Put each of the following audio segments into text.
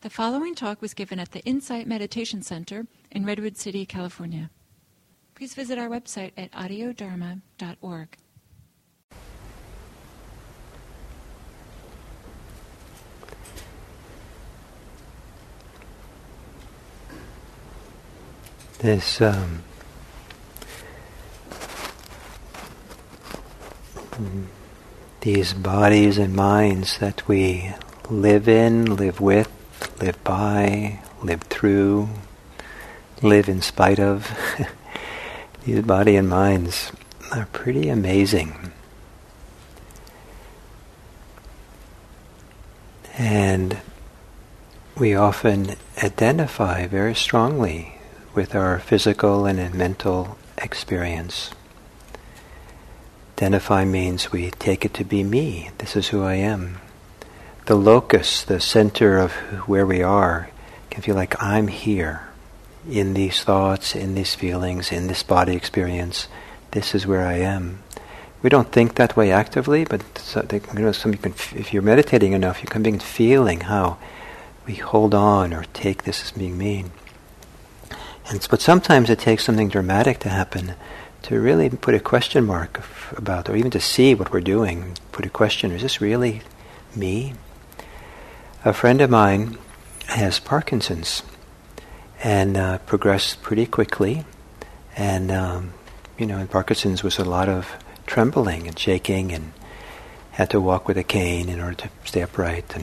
The following talk was given at the Insight Meditation Center in Redwood City, California. Please visit our website at audiodharma.org. These bodies and minds that we live in, live with, live by, live through, live in spite of, these body and minds are pretty amazing. And we often identify very strongly with our physical and mental experience. Identify means we take it to be me. This is who I am. The locus, the center of where we are, can feel like I'm here in these thoughts, in these feelings, in this body experience. This is where I am. We don't think that way actively, but if you're meditating enough, you can begin feeling how we hold on or take this as being me. But sometimes it takes something dramatic to happen to really put a question mark about, or even to see what we're doing, put a question, is this really me? A friend of mine has Parkinson's and progressed pretty quickly. And, in Parkinson's was a lot of trembling and shaking and had to walk with a cane in order to stay upright.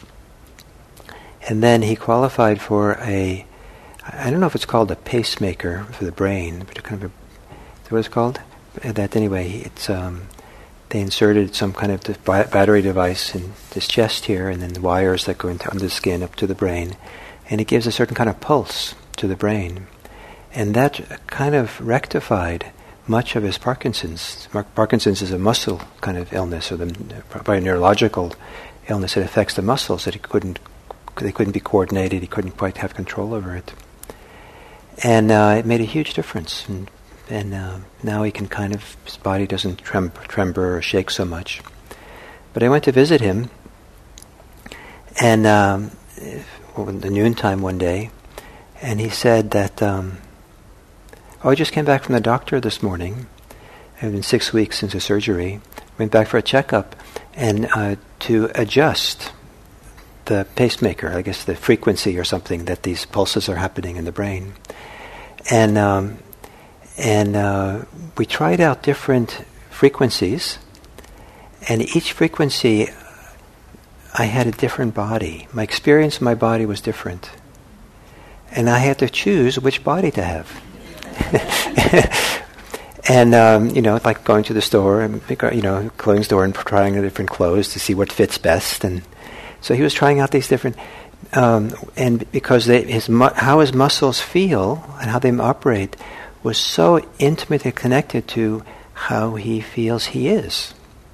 And then he qualified for I don't know if it's called a pacemaker for the brain, but kind of what it's called? That anyway, it's they inserted some kind of battery device in his chest here, and then the wires that go under the skin up to the brain, and it gives a certain kind of pulse to the brain, and that kind of rectified much of his Parkinson's. Parkinson's is a muscle kind of illness, or probably a neurological illness that affects the muscles that they couldn't be coordinated. He couldn't quite have control over it, and it made a huge difference. And now he can his body doesn't tremble or shake so much. But I went to visit him, and in the noontime one day, and he said that, I just came back from the doctor this morning. It's been 6 weeks since the surgery. Went back for a checkup, and to adjust the pacemaker, I guess the frequency or something, that these pulses are happening in the brain. And we tried out different frequencies, and each frequency I had a different body. My experience of my body was different. And I had to choose which body to have. And, like going to the store and clothing store and trying the different clothes to see what fits best. And so he was trying out these different, and because how his muscles feel and how they operate was so intimately connected to how he feels he is.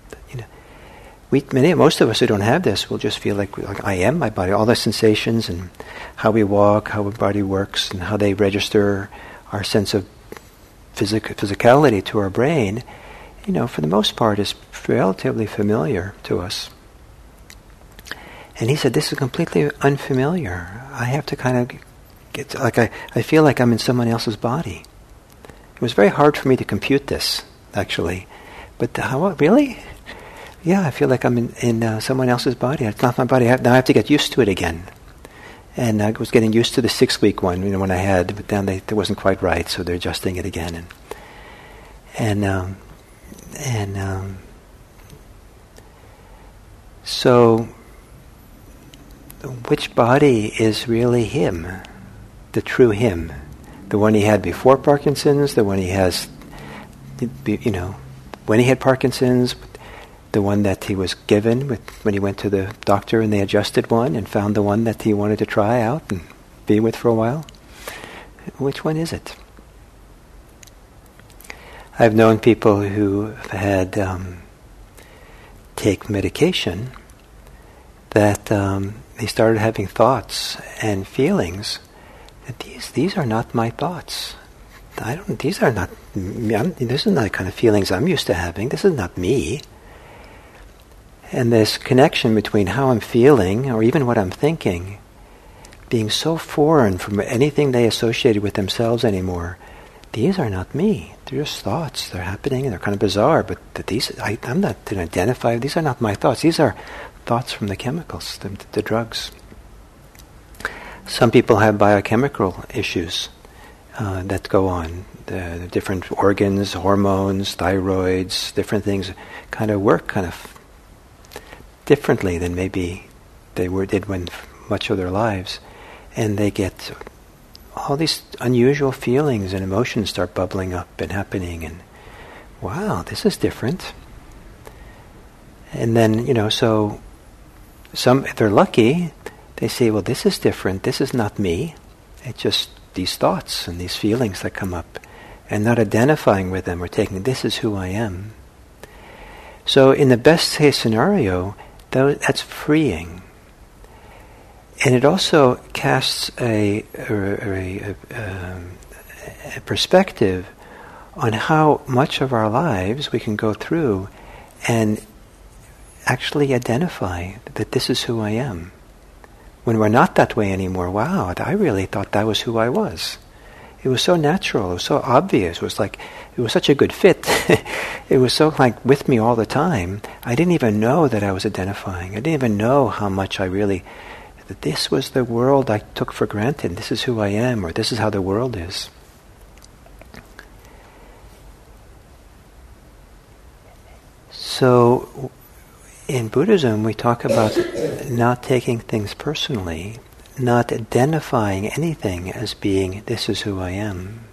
Most of us who don't have this will just feel like I am my body. All the sensations and how we walk, how our body works, and how they register our sense of physicality to our brain, for the most part is relatively familiar to us. And he said, this is completely unfamiliar. I have to kind of get, I feel like I'm in someone else's body. It was very hard for me to compute this, actually. But really? Yeah, I feel like I'm in someone else's body. It's not my body. Now I have to get used to it again. And I was getting used to the 6-week one, when I had, but then it wasn't quite right, so they're adjusting it again. So, which body is really him, the true him? The one he had before Parkinson's, the one he has, when he had Parkinson's, the one that he was given when he went to the doctor and they adjusted one and found the one that he wanted to try out and be with for a while. Which one is it? I've known people who have had take medication that they started having thoughts and feelings that these are not my thoughts. These are not. This is not the kind of feelings I'm used to having. This is not me. And this connection between how I'm feeling, or even what I'm thinking, being so foreign from anything they associated with themselves anymore. These are not me. They're just thoughts. They're happening and they're kind of bizarre, but I'm not to identify. These are not my thoughts. These are thoughts from the chemicals, the drugs. Some people have biochemical issues that go on. The different organs, hormones, thyroids, different things kind of work kind of differently than maybe they did when much of their lives. And they get all these unusual feelings and emotions start bubbling up and happening, and wow, this is different. And then, so if they're lucky, they say, well, this is different, this is not me. It's just these thoughts and these feelings that come up, and not identifying with them or taking, this is who I am. So in the best case scenario, that's freeing. And it also casts a perspective on how much of our lives we can go through and actually identify that this is who I am. When we're not that way anymore, wow, I really thought that was who I was. It was so natural, it was so obvious, it was such a good fit. It was so with me all the time. I didn't even know that I was identifying. I didn't even know how much that this was the world I took for granted. This is who I am, or this is how the world is. So, in Buddhism, we talk about not taking things personally, not identifying anything as being, this is who I am.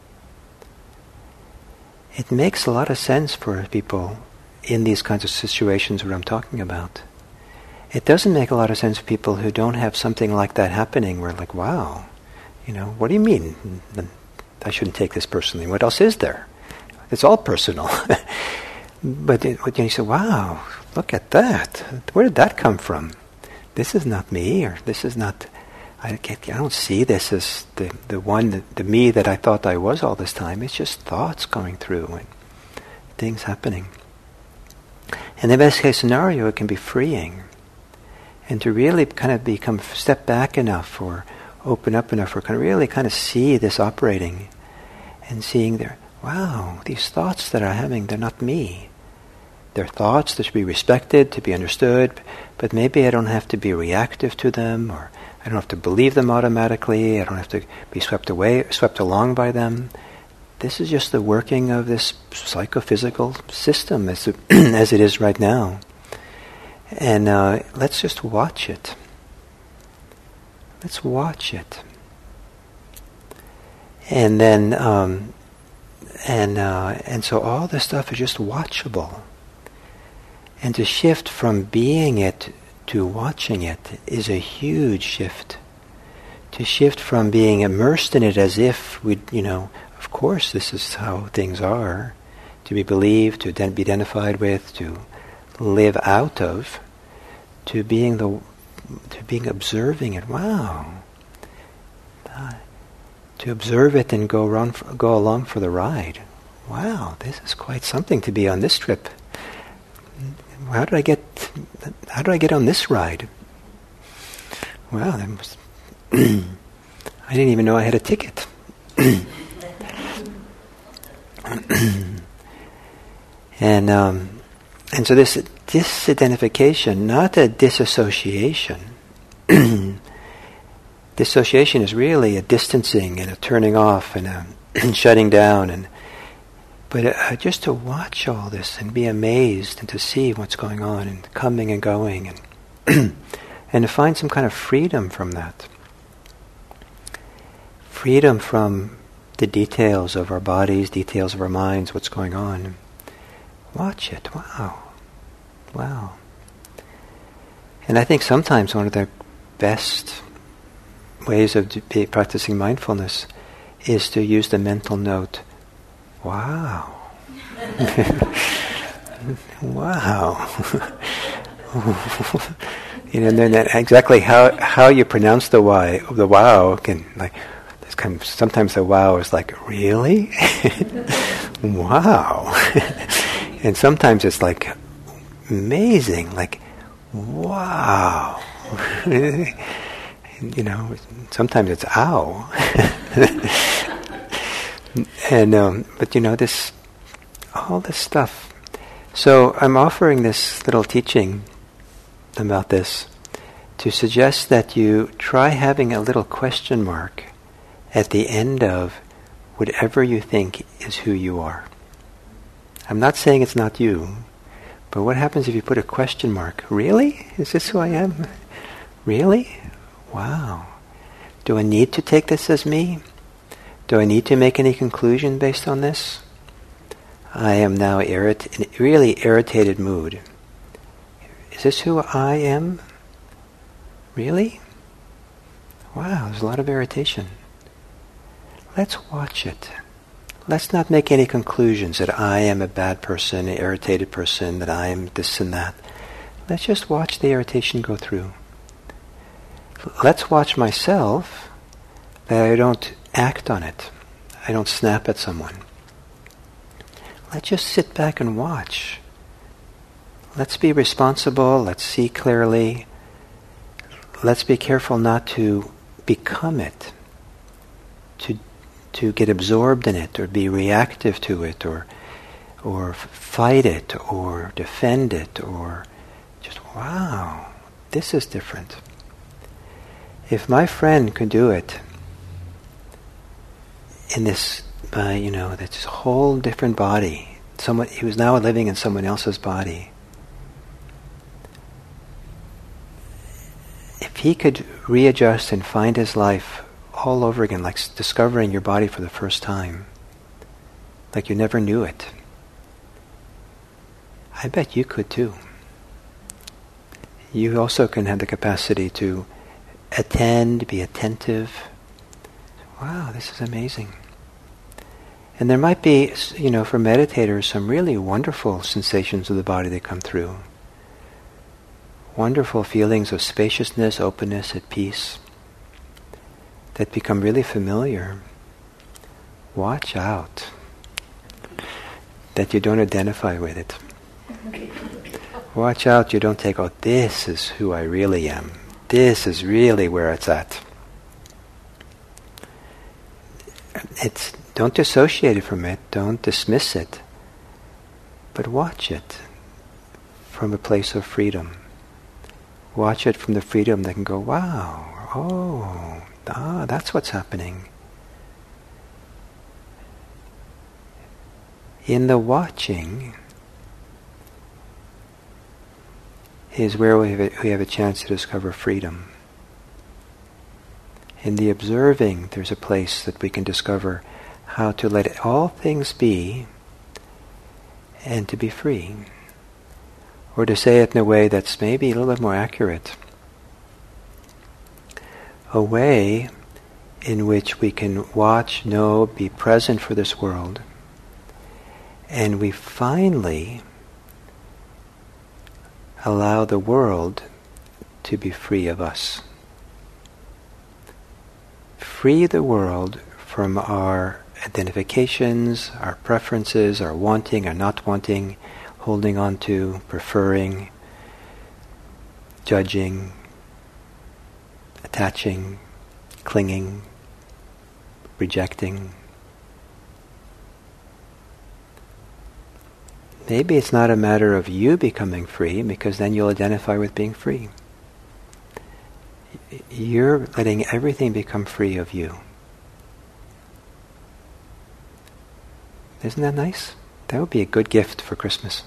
It makes a lot of sense for people in these kinds of situations what I'm talking about. It doesn't make a lot of sense for people who don't have something like that happening, where wow, what do you mean I shouldn't take this personally? What else is there? It's all personal. But you say, wow, look at that. Where did that come from? This is not me, or this is not, I don't see this as the me that I thought I was all this time. It's just thoughts going through and things happening. In the best case scenario, it can be freeing. And to really kind of step back enough or open up enough or really see this operating and seeing wow, these thoughts that I'm having, they're not me. They're thoughts that should be respected, to be understood, but maybe I don't have to be reactive to them, or I don't have to believe them automatically, I don't have to be swept along by them. This is just the working of this psychophysical system as it is right now. And let's just watch it. Let's watch it. And then, and so all this stuff is just watchable. And to shift from being it to watching it is a huge shift. To shift from being immersed in it as if of course this is how things are, to be believed, to be identified with, to live out of, to being observing it. Wow. To observe it and go along for the ride. Wow, this is quite something to be on this trip. How did I get on this ride? Wow, I didn't even know I had a ticket. And so this disidentification, not a disassociation. Dissociation is really a distancing and a turning off and a shutting down, but just to watch all this and be amazed and to see what's going on and coming and going and and to find some kind of freedom from that. Freedom from the details of our bodies, details of our minds, what's going on. Watch it. Wow. And I think sometimes one of the best ways of practicing mindfulness is to use the mental note, wow. Wow. And then exactly how you pronounce the wow can sometimes the wow is really? Wow. And sometimes it's amazing, wow. sometimes it's ow. And but all this stuff. So I'm offering this little teaching about this to suggest that you try having a little question mark at the end of whatever you think is who you are. I'm not saying it's not you, but what happens if you put a question mark? Really? Is this who I am? Really? Wow. Do I need to take this as me? Do I need to make any conclusion based on this? I am now in a really irritated mood. Is this who I am? Really? Wow, there's a lot of irritation. Let's watch it. Let's not make any conclusions that I am a bad person, an irritated person, that I am this and that. Let's just watch the irritation go through. Let's watch myself, that I don't act on it. I don't snap at someone. Let's just sit back and watch. Let's be responsible. Let's see clearly. Let's be careful not to become it, to get absorbed in it, or be reactive to it, or fight it, or defend it, or just, wow, this is different. If my friend could do it in this, this whole different body, he was now living in someone else's body. If he could readjust and find his life all over again, like discovering your body for the first time, like you never knew it, I bet you could too. You also can have the capacity to attend, be attentive. Wow, this is amazing. And there might be, for meditators, some really wonderful sensations of the body that come through. Wonderful feelings of spaciousness, openness, at peace, that become really familiar. Watch out that you don't identify with it. Watch out you don't take, this is who I really am. This is really where it's at. Don't dissociate it from it, don't dismiss it, but watch it from a place of freedom. Watch it from the freedom that can go, wow, that's what's happening. In the watching is where we have a chance to discover freedom. In the observing, there's a place that we can discover how to let all things be and to be free. Or to say it in a way that's maybe a little bit more accurate. A way in which we can watch, know, be present for this world, and we finally allow the world to be free of us. Free the world from our identifications, our preferences, our wanting, our not wanting, holding on to, preferring, judging, attaching, clinging, rejecting. Maybe it's not a matter of you becoming free, because then you'll identify with being free. You're letting everything become free of you. Isn't that nice? That would be a good gift for Christmas.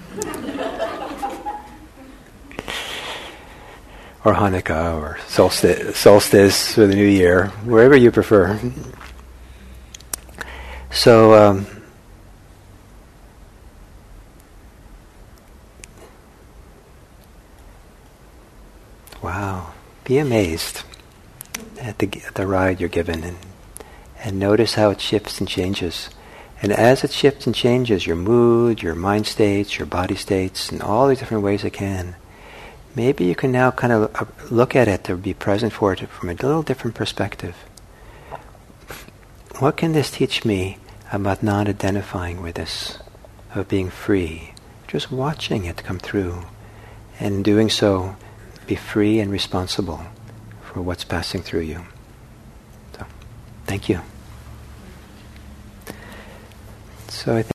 Or Hanukkah, or solstice for the new year, wherever you prefer. So, wow, be amazed at the ride you're given, and notice how it shifts and changes. And as it shifts and changes, your mood, your mind states, your body states, in all these different ways it can, maybe you can now kind of look at it, to be present for it from a little different perspective. What can this teach me about not identifying with this, of being free? Just watching it come through, and in doing so, be free and responsible for what's passing through you. So, thank you. So I think